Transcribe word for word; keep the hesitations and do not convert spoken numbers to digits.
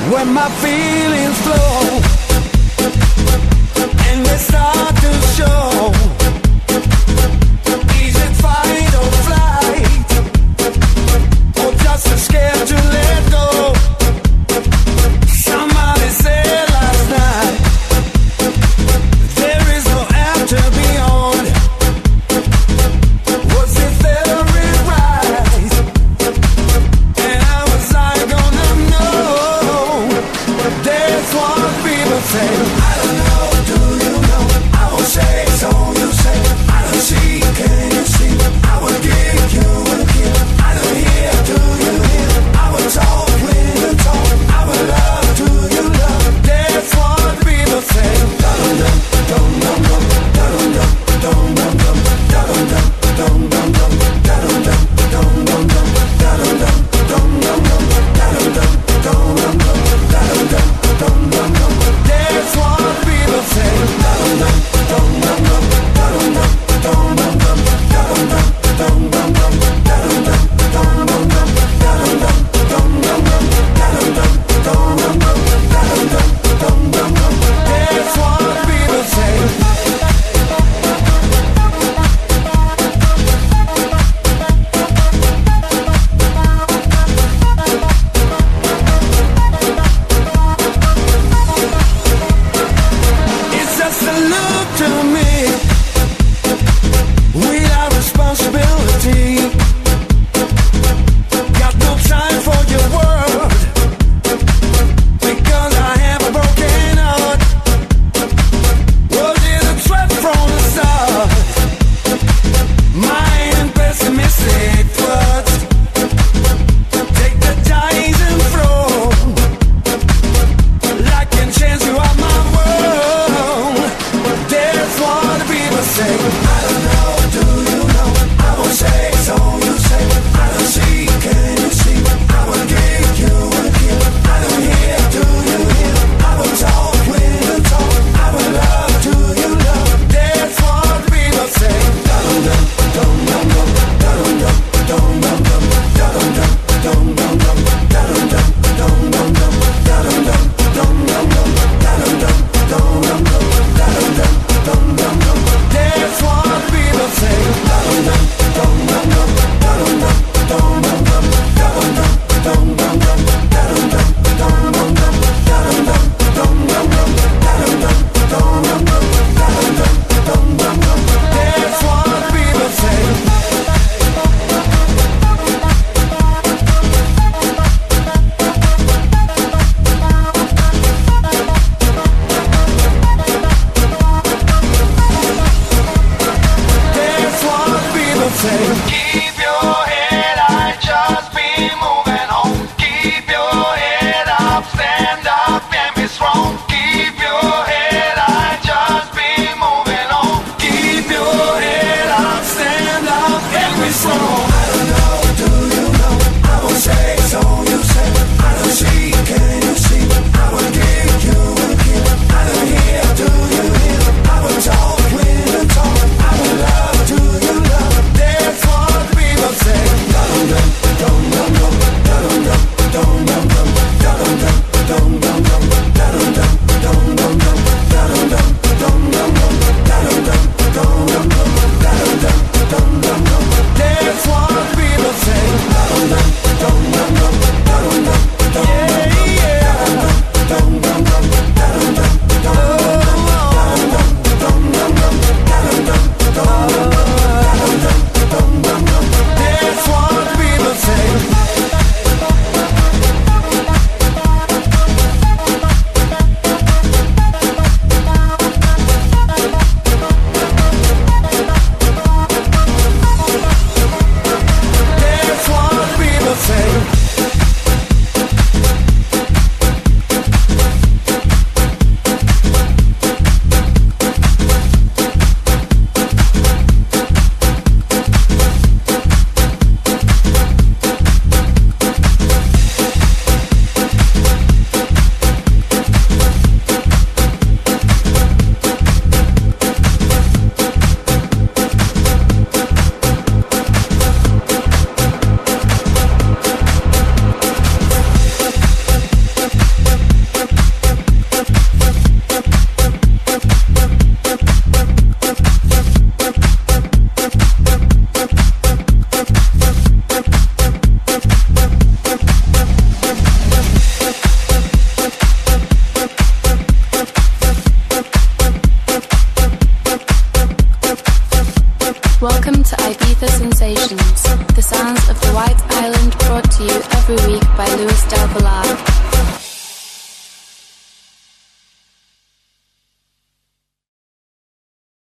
when my feelings flow and they start to show. Is it fight or flight, or just a scared to let go? Somebody said last night there is no after beyond. Was it very right? And I was like, gonna know. That's what people say. I don't know, do you know? I will say so. Ibiza Sensations, the sounds of the White Island brought to you every week by Luis Del Villar.